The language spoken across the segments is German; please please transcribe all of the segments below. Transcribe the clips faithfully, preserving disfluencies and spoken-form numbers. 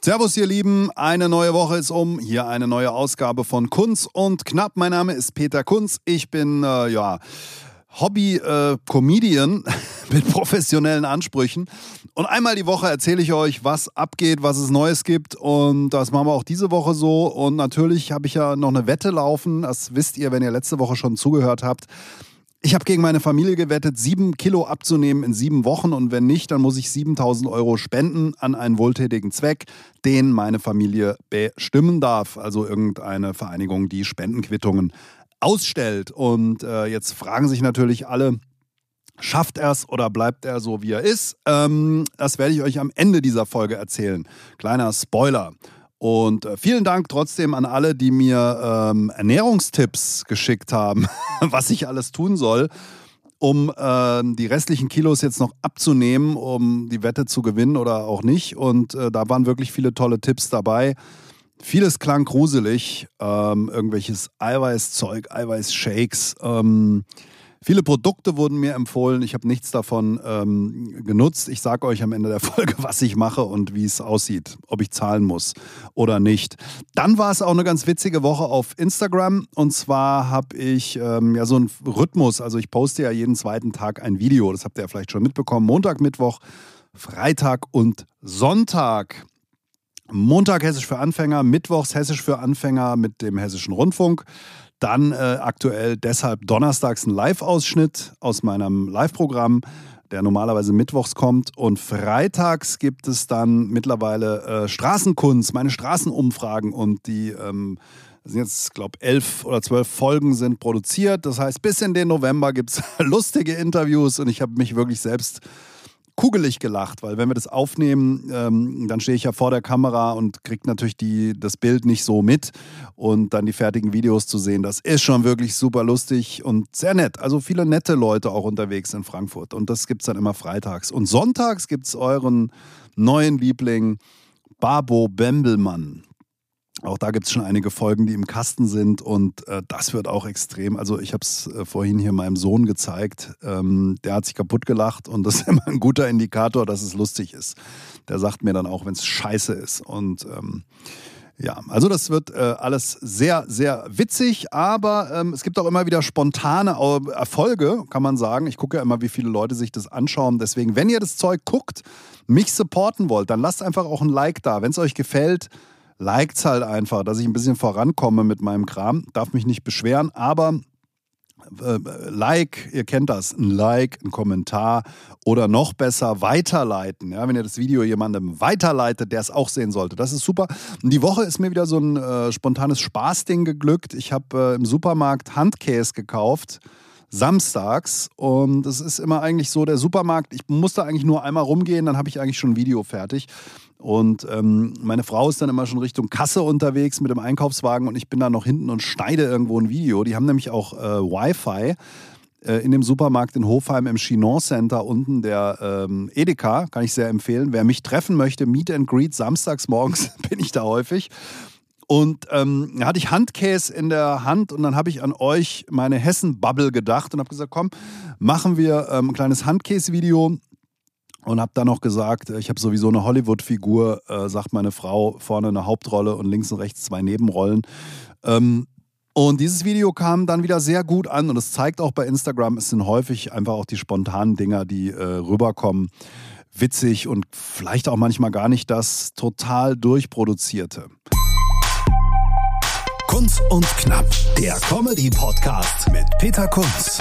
Servus ihr Lieben, eine neue Woche ist um, hier eine neue Ausgabe von Kunz und Knapp. Mein Name ist Peter Kunz, ich bin äh, ja Hobby-Comedian äh, mit professionellen Ansprüchen und einmal die Woche erzähle ich euch, was abgeht, was es Neues gibt und das machen wir auch diese Woche so und natürlich habe ich ja noch eine Wette laufen, das wisst ihr, wenn ihr letzte Woche schon zugehört habt. Ich habe gegen meine Familie gewettet, sieben Kilo abzunehmen in sieben Wochen und wenn nicht, dann muss ich siebentausend Euro spenden an einen wohltätigen Zweck, den meine Familie bestimmen darf. Also irgendeine Vereinigung, die Spendenquittungen ausstellt. Und äh, jetzt fragen sich natürlich alle, schafft er es oder bleibt er so, wie er ist? Ähm, das werde ich euch am Ende dieser Folge erzählen. Kleiner Spoiler. Und äh, vielen Dank trotzdem an alle, die mir ähm, Ernährungstipps geschickt haben, was ich alles tun soll, um äh, die restlichen Kilos jetzt noch abzunehmen, um die Wette zu gewinnen oder auch nicht. Und äh, da waren wirklich viele tolle Tipps dabei. Vieles klang gruselig, ähm, irgendwelches Eiweißzeug, Eiweißshakes. Ähm, viele Produkte wurden mir empfohlen. Ich habe nichts davon ähm, genutzt. Ich sage euch am Ende der Folge, was ich mache und wie es aussieht, ob ich zahlen muss oder nicht. Dann war es auch eine ganz witzige Woche auf Instagram. Und zwar habe ich ähm, ja so einen Rhythmus. Also ich poste ja jeden zweiten Tag ein Video. Das habt ihr ja vielleicht schon mitbekommen. Montag, Mittwoch, Freitag und Sonntag. Montag Hessisch für Anfänger, Mittwochs Hessisch für Anfänger mit dem Hessischen Rundfunk. Dann äh, aktuell deshalb donnerstags ein Live-Ausschnitt aus meinem Live-Programm, der normalerweise mittwochs kommt. Und freitags gibt es dann mittlerweile äh, Straßenkunst, meine Straßenumfragen. Und die ähm, sind jetzt, glaube ich, elf oder zwölf Folgen sind produziert. Das heißt, bis in den November gibt es lustige Interviews. Und ich habe mich wirklich selbst kugelig gelacht, weil wenn wir das aufnehmen, ähm, dann stehe ich ja vor der Kamera und kriege natürlich die, das Bild nicht so mit und dann die fertigen Videos zu sehen, das ist schon wirklich super lustig und sehr nett. Also viele nette Leute auch unterwegs in Frankfurt und das gibt es dann immer freitags. Und sonntags gibt es euren neuen Liebling Babo Bembelmann. Auch da gibt es schon einige Folgen, die im Kasten sind und äh, das wird auch extrem. Also ich habe es äh, vorhin hier meinem Sohn gezeigt, ähm, der hat sich kaputt gelacht und das ist immer ein guter Indikator, dass es lustig ist. Der sagt mir dann auch, wenn es scheiße ist und ähm, ja, also das wird äh, alles sehr, sehr witzig, aber ähm, es gibt auch immer wieder spontane Erfolge, kann man sagen. Ich gucke ja immer, wie viele Leute sich das anschauen. Deswegen, wenn ihr das Zeug guckt, mich supporten wollt, dann lasst einfach auch ein Like da. Wenn es euch gefällt, liked's halt einfach, dass ich ein bisschen vorankomme mit meinem Kram. Darf mich nicht beschweren, aber äh, Like, ihr kennt das, ein Like, ein Kommentar oder noch besser weiterleiten. Ja, wenn ihr das Video jemandem weiterleitet, der es auch sehen sollte. Das ist super. Und die Woche ist mir wieder so ein äh, spontanes Spaßding geglückt. Ich habe äh, im Supermarkt Handkäse gekauft. Samstags und es ist immer eigentlich so, der Supermarkt, ich musste eigentlich nur einmal rumgehen, dann habe ich eigentlich schon ein Video fertig und ähm, meine Frau ist dann immer schon Richtung Kasse unterwegs mit dem Einkaufswagen und ich bin da noch hinten und schneide irgendwo ein Video. Die haben nämlich auch äh, Wi-Fi äh, in dem Supermarkt in Hofheim im Chinon Center unten, der ähm, Edeka, kann ich sehr empfehlen. Wer mich treffen möchte, Meet and Greet, samstags morgens bin ich da häufig. Und ähm, hatte ich Handkäse in der Hand und dann habe ich an euch meine Hessen-Bubble gedacht und habe gesagt, komm, machen wir ähm, ein kleines Handkäse-Video und habe dann noch gesagt, ich habe sowieso eine Hollywood-Figur, äh, sagt meine Frau, vorne eine Hauptrolle und links und rechts zwei Nebenrollen. Ähm, und dieses Video kam dann wieder sehr gut an und es zeigt auch bei Instagram, es sind häufig einfach auch die spontanen Dinger, die äh, rüberkommen. Witzig und vielleicht auch manchmal gar nicht das total durchproduzierte. Kunz und Knapp, der Comedy-Podcast mit Peter Kunz.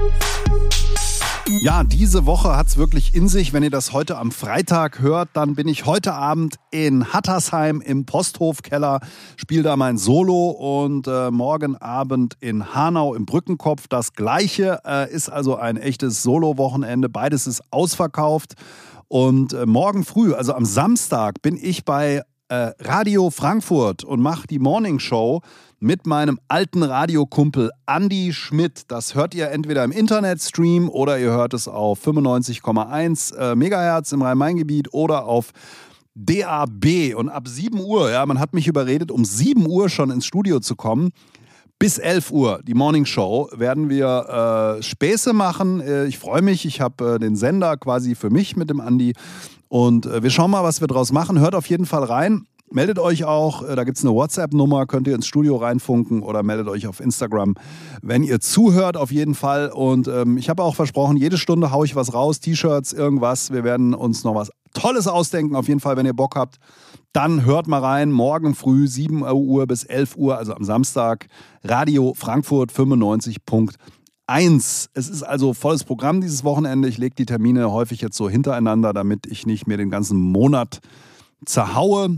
Ja, diese Woche hat's wirklich in sich. Wenn ihr das heute am Freitag hört, dann bin ich heute Abend in Hattersheim im Posthofkeller, spiele da mein Solo und äh, morgen Abend in Hanau im Brückenkopf. Das Gleiche äh, ist also ein echtes Solo-Wochenende. Beides ist ausverkauft und äh, morgen früh, also am Samstag, bin ich bei äh, Radio Frankfurt und mache die Morning Show mit meinem alten Radiokumpel Andi Schmidt. Das hört ihr entweder im Internetstream oder ihr hört es auf fünfundneunzig Komma eins äh, Megahertz im Rhein-Main-Gebiet oder auf D A B. Und ab sieben Uhr, ja, man hat mich überredet, um sieben Uhr schon ins Studio zu kommen. Bis elf Uhr, die Morning Show, werden wir äh, Späße machen. Äh, ich freue mich, ich habe äh, den Sender quasi für mich mit dem Andi. Und äh, wir schauen mal, was wir draus machen. Hört auf jeden Fall rein. meldet euch auch. Da gibt es eine WhatsApp-Nummer, könnt ihr ins Studio reinfunken oder meldet euch auf Instagram, wenn ihr zuhört auf jeden Fall. Und ähm, ich habe auch versprochen, jede Stunde haue ich was raus, T-Shirts, irgendwas. Wir werden uns noch was Tolles ausdenken. Auf jeden Fall, wenn ihr Bock habt, dann hört mal rein. Morgen früh sieben Uhr bis elf Uhr, also am Samstag, Radio Frankfurt fünfundneunzig Punkt eins. Es ist also volles Programm dieses Wochenende. Ich lege die Termine häufig jetzt so hintereinander, damit ich nicht mehr den ganzen Monat zerhaue.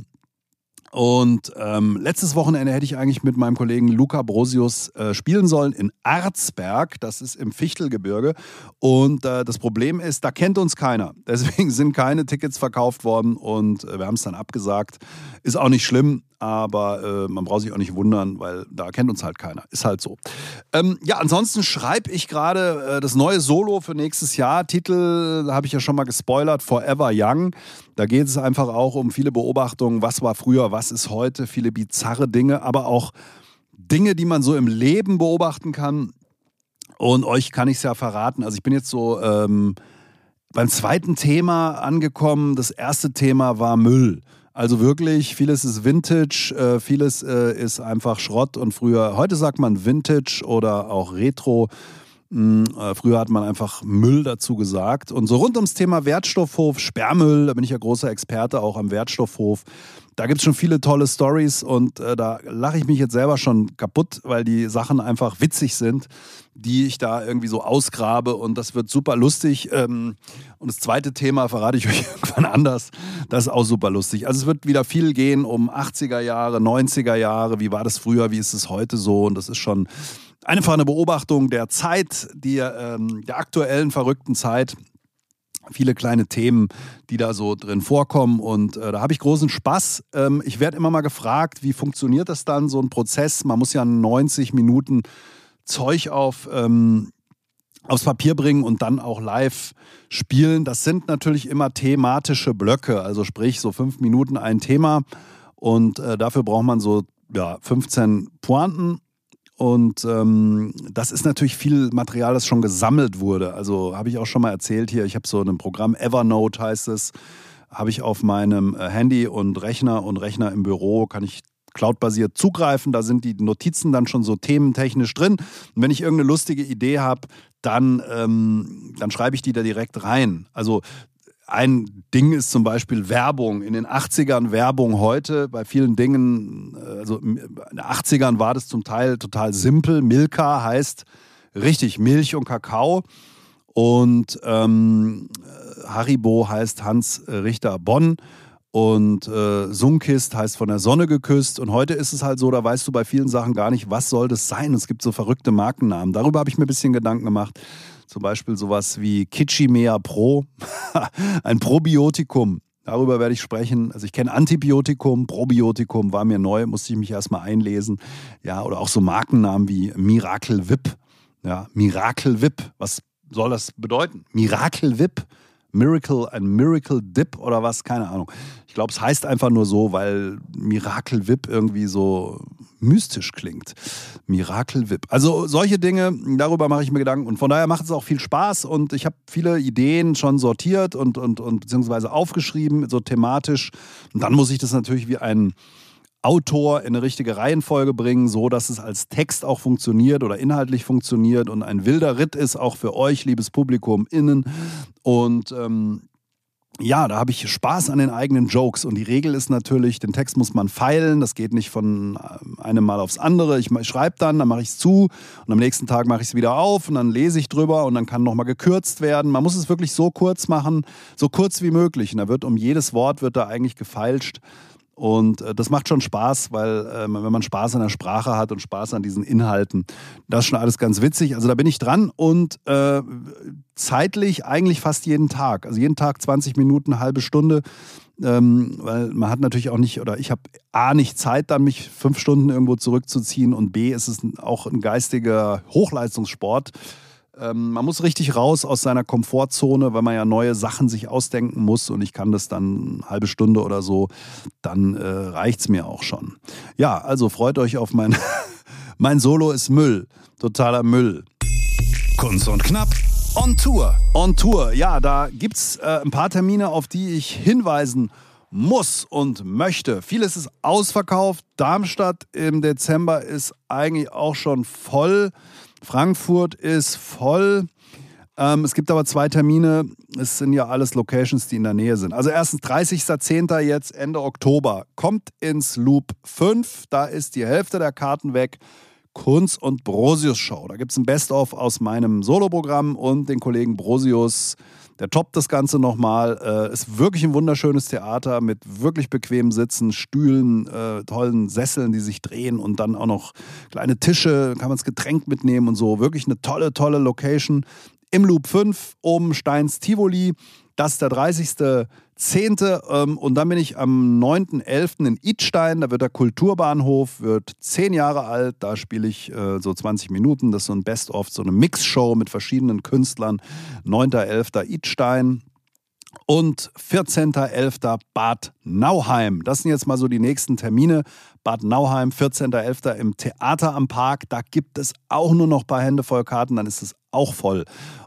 Und ähm, letztes Wochenende hätte ich eigentlich mit meinem Kollegen Luca Brosius äh, spielen sollen in Arzberg. Das ist im Fichtelgebirge. Und äh, das Problem ist, da kennt uns keiner. Deswegen sind keine Tickets verkauft worden und äh, wir haben es dann abgesagt. Ist auch nicht schlimm, aber äh, man braucht sich auch nicht wundern, weil da kennt uns halt keiner. Ist halt so. Ähm, ja, ansonsten schreibe ich gerade äh, das neue Solo für nächstes Jahr. Titel habe ich ja schon mal gespoilert, Forever Young. Da geht es einfach auch um viele Beobachtungen, was war früher, was ist heute, viele bizarre Dinge, aber auch Dinge, die man so im Leben beobachten kann. Und euch kann ich es ja verraten. Also ich bin jetzt so ähm, beim zweiten Thema angekommen. Das erste Thema war Müll. Also wirklich, vieles ist Vintage, äh, vieles äh, ist einfach Schrott und früher, heute sagt man Vintage oder auch Retro. Mh, äh, früher hat man einfach Müll dazu gesagt. Und so rund ums Thema Wertstoffhof, Sperrmüll, da bin ich ja großer Experte auch am Wertstoffhof. Da gibt es schon viele tolle Storys und äh, da lache ich mich jetzt selber schon kaputt, weil die Sachen einfach witzig sind, die ich da irgendwie so ausgrabe und das wird super lustig. Ähm, und das zweite Thema verrate ich euch irgendwann anders. Das ist auch super lustig. Also es wird wieder viel gehen um achtziger Jahre, neunziger Jahre. Wie war das früher, wie ist es heute so? Und das ist schon einfach eine Beobachtung der Zeit, die, ähm, der aktuellen verrückten Zeit. Viele kleine Themen, die da so drin vorkommen und äh, da habe ich großen Spaß. Ähm, ich werde immer mal gefragt, wie funktioniert das dann, so ein Prozess? Man muss ja neunzig Minuten Zeug auf, ähm, aufs Papier bringen und dann auch live spielen. Das sind natürlich immer thematische Blöcke, also sprich so fünf Minuten ein Thema und äh, dafür braucht man so ja, fünfzehn Pointen. Und ähm, das ist natürlich viel Material, das schon gesammelt wurde. Also habe ich auch schon mal erzählt hier, ich habe so ein Programm, Evernote heißt es, habe ich auf meinem äh, Handy und Rechner und Rechner im Büro, kann ich cloudbasiert zugreifen. Da sind die Notizen dann schon so thementechnisch drin. Und wenn ich irgendeine lustige Idee habe, dann, ähm, dann schreibe ich die da direkt rein. Also ein Ding ist zum Beispiel Werbung. In den achtzigern Werbung heute, bei vielen Dingen, also in den achtzigern war das zum Teil total simpel. Milka heißt richtig Milch und Kakao. Und ähm, Haribo heißt Hans Richter Bonn. Und äh, Sunkist heißt von der Sonne geküsst. Und heute ist es halt so, da weißt du bei vielen Sachen gar nicht, was soll das sein. Es gibt so verrückte Markennamen. Darüber habe ich mir ein bisschen Gedanken gemacht. Zum Beispiel sowas wie Kitschimea Pro, ein Probiotikum. Darüber werde ich sprechen. Also ich kenne Antibiotikum, Probiotikum, war mir neu, musste ich mich erstmal einlesen. Ja, oder auch so Markennamen wie Miracle Whip. Ja, Miracle Whip, was soll das bedeuten? Miracle Whip, Miracle, ein Miracle Dip oder was? Keine Ahnung. Ich glaube, es heißt einfach nur so, weil Miracle Whip irgendwie so mystisch klingt. Miracle Whip. Also solche Dinge, darüber mache ich mir Gedanken. Und von daher macht es auch viel Spaß. Und ich habe viele Ideen schon sortiert und, und, und beziehungsweise aufgeschrieben, so thematisch. Und dann muss ich das natürlich wie ein Autor in eine richtige Reihenfolge bringen, so dass es als Text auch funktioniert oder inhaltlich funktioniert und ein wilder Ritt ist, auch für euch, liebes Publikum innen. Und ähm, ja, da habe ich Spaß an den eigenen Jokes. Und die Regel ist natürlich, den Text muss man feilen. Das geht nicht von einem Mal aufs andere. Ich schreibe dann, dann mache ich es zu und am nächsten Tag mache ich es wieder auf und dann lese ich drüber und dann kann nochmal gekürzt werden. Man muss es wirklich so kurz machen, so kurz wie möglich. Und da wird um jedes Wort wird da eigentlich gefeilscht. Und äh, das macht schon Spaß, weil äh, wenn man Spaß an der Sprache hat und Spaß an diesen Inhalten, das ist schon alles ganz witzig. Also da bin ich dran und äh, zeitlich eigentlich fast jeden Tag. Also jeden Tag zwanzig Minuten, eine halbe Stunde. Ähm, weil man hat natürlich auch nicht, oder ich habe A, nicht Zeit, dann mich fünf Stunden irgendwo zurückzuziehen und B, ist es auch ein geistiger Hochleistungssport. Ähm, man muss richtig raus aus seiner Komfortzone, weil man ja neue Sachen sich ausdenken muss und ich kann das dann eine halbe Stunde oder so, dann äh, reicht's mir auch schon. Ja, also freut euch auf mein, mein Solo ist Müll, totaler Müll. Kunz und Knapp on Tour. On Tour, ja, da gibt's äh, ein paar Termine, auf die ich hinweisen muss und möchte. Vieles ist ausverkauft. Darmstadt im Dezember ist eigentlich auch schon voll. Frankfurt ist voll. Ähm, es gibt aber zwei Termine. Es sind ja alles Locations, die in der Nähe sind. Also erstens dreißigster zehnter jetzt Ende Oktober. Kommt ins Loop fünf. Da ist die Hälfte der Karten weg. Kunz und Brosius Show. Da gibt es ein Best-of aus meinem Soloprogramm und den Kollegen Brosius. Der toppt das Ganze nochmal. Äh, ist wirklich ein wunderschönes Theater mit wirklich bequemen Sitzen, Stühlen, äh, tollen Sesseln, die sich drehen und dann auch noch kleine Tische, kann man das Getränk mitnehmen und so. Wirklich eine tolle, tolle Location. Im Loop fünf um Steins Tivoli. Das ist der dreißigster zehnter Ähm, und dann bin ich am neunter elfter in Idstein. Da wird der Kulturbahnhof, wird zehn Jahre alt. Da spiele ich äh, so zwanzig Minuten. Das ist so ein Best-of, so eine Mixshow mit verschiedenen Künstlern. neunter elfter Idstein. Und vierzehnter elfter Bad Nauheim. Das sind jetzt mal so die nächsten Termine. Bad Nauheim, vierzehnter elfter im Theater am Park. Da gibt es auch nur noch ein paar Hände voll Karten, dann ist es auch voll.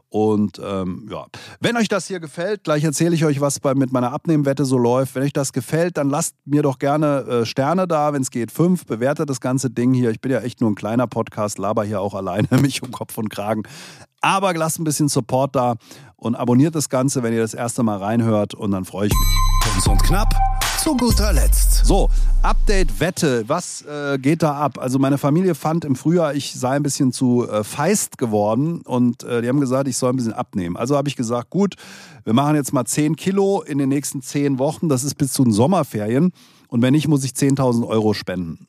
Und ähm, ja, wenn euch das hier gefällt, gleich erzähle ich euch, was bei, mit meiner Abnehmwette so läuft. Wenn euch das gefällt, dann lasst mir doch gerne äh, Sterne da, wenn es geht, fünf. Bewertet das ganze Ding hier. Ich bin ja echt nur ein kleiner Podcast, laber hier auch alleine mich um Kopf und Kragen. Aber lasst ein bisschen Support da und abonniert das Ganze, wenn ihr das erste Mal reinhört und dann freue ich mich. Kurz und knapp zu guter Letzt. So, Update-Wette, was äh, geht da ab? Also meine Familie fand im Frühjahr, ich sei ein bisschen zu äh, feist geworden und äh, die haben gesagt, ich soll ein bisschen abnehmen. Also habe ich gesagt, gut, wir machen jetzt mal zehn Kilo in den nächsten zehn Wochen, das ist bis zu den Sommerferien und wenn nicht, muss ich zehntausend Euro spenden.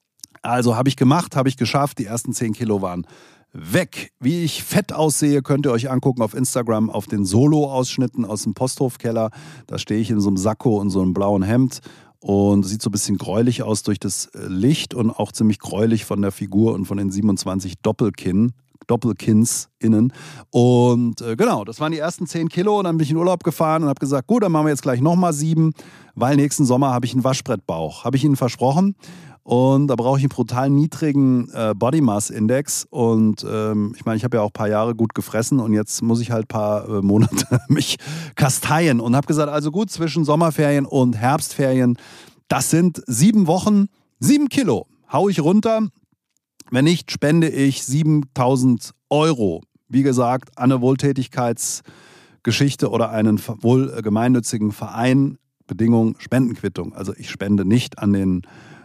Also habe ich gemacht, habe ich geschafft, die ersten zehn Kilo waren weg. Wie ich fett aussehe, könnt ihr euch angucken auf Instagram auf den Solo-Ausschnitten aus dem Posthofkeller. Da stehe ich in so einem Sakko und so einem blauen Hemd und sieht so ein bisschen gräulich aus durch das Licht und auch ziemlich gräulich von der Figur und von den siebenundzwanzig Doppelkinn. Doppelkinns innen. Und äh, genau, das waren die ersten zehn Kilo und dann bin ich in Urlaub gefahren und habe gesagt, gut, dann machen wir jetzt gleich nochmal sieben, weil nächsten Sommer habe ich einen Waschbrettbauch. Habe ich Ihnen versprochen. Und da brauche ich einen brutal niedrigen äh, Body Mass Index. Und ähm, ich meine, ich habe ja auch ein paar Jahre gut gefressen und jetzt muss ich halt ein paar äh, Monate mich kasteien. Und habe gesagt, also gut, zwischen Sommerferien und Herbstferien, das sind sieben Wochen, sieben Kilo. Hau ich runter. Wenn nicht, spende ich siebentausend Euro. Wie gesagt, eine Wohltätigkeitsgeschichte oder einen wohl gemeinnützigen Verein. Bedingung Spendenquittung. Also ich spende nicht an den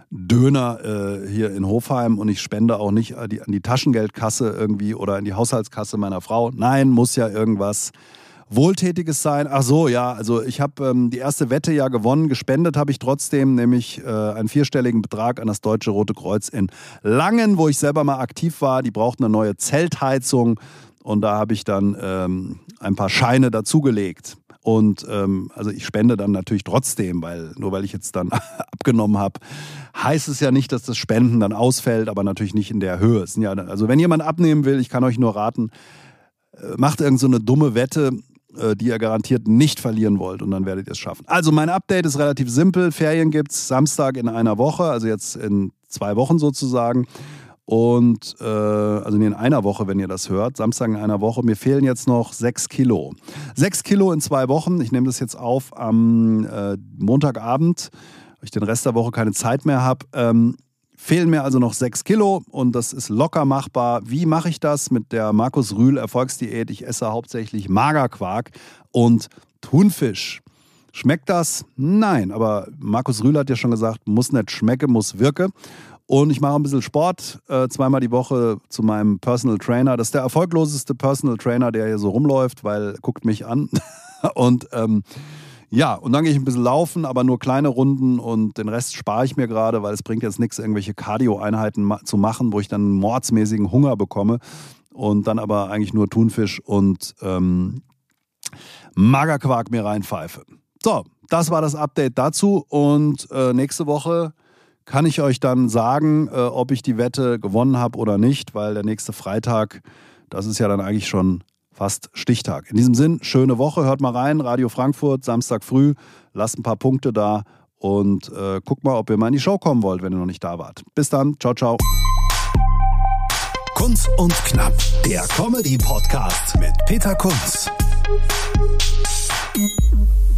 Döner äh, hier in Hofheim und ich spende auch nicht an die, an die Taschengeldkasse irgendwie oder in die Haushaltskasse meiner Frau. Nein, muss ja irgendwas Wohltätiges sein. Ach so, ja, also ich habe ähm, die erste Wette ja gewonnen. Gespendet habe ich trotzdem, nämlich äh, einen vierstelligen Betrag an das Deutsche Rote Kreuz in Langen, wo ich selber mal aktiv war. Die braucht eine neue Zeltheizung und da habe ich dann ähm, ein paar Scheine dazugelegt. Und ähm, also ich spende dann natürlich trotzdem, weil nur weil ich jetzt dann abgenommen habe, heißt es ja nicht, dass das Spenden dann ausfällt, aber natürlich nicht in der Höhe. Es sind ja, also wenn jemand abnehmen will, ich kann euch nur raten, äh, macht irgend so eine dumme Wette, äh, die ihr garantiert nicht verlieren wollt und dann werdet ihr es schaffen. Also mein Update ist relativ simpel. Ferien gibt es Samstag in einer Woche, also jetzt in zwei Wochen sozusagen. Und äh, also in einer Woche, wenn ihr das hört, Samstag in einer Woche. Mir fehlen jetzt noch sechs Kilo. Sechs Kilo in zwei Wochen. Ich nehme das jetzt auf am äh, Montagabend, weil ich den Rest der Woche keine Zeit mehr habe. Ähm, fehlen mir also noch sechs Kilo und das ist locker machbar. Wie mache ich das? Mit der Markus Rühl Erfolgsdiät. Ich esse hauptsächlich Magerquark und Thunfisch. Schmeckt das? Nein, aber Markus Rühl hat ja schon gesagt, muss nicht schmecke, muss wirke. Und ich mache ein bisschen Sport, äh, zweimal die Woche zu meinem Personal Trainer. Das ist der erfolgloseste Personal Trainer, der hier so rumläuft, weil guckt mich an. und ähm, ja, und dann gehe ich ein bisschen laufen, aber nur kleine Runden und den Rest spare ich mir gerade, weil es bringt jetzt nichts, irgendwelche Cardio-Einheiten ma- zu machen, wo ich dann mordsmäßigen Hunger bekomme und dann aber eigentlich nur Thunfisch und ähm, Magerquark mir reinpfeife. So, das war das Update dazu und äh, nächste Woche kann ich euch dann sagen, äh, ob ich die Wette gewonnen habe oder nicht, weil der nächste Freitag, das ist ja dann eigentlich schon fast Stichtag. In diesem Sinn, schöne Woche, hört mal rein, Radio Frankfurt, Samstag früh, lasst ein paar Punkte da und äh, guckt mal, ob ihr mal in die Show kommen wollt, wenn ihr noch nicht da wart. Bis dann, ciao, ciao. Kunz und Knapp, der Comedy-Podcast mit Peter Kunz.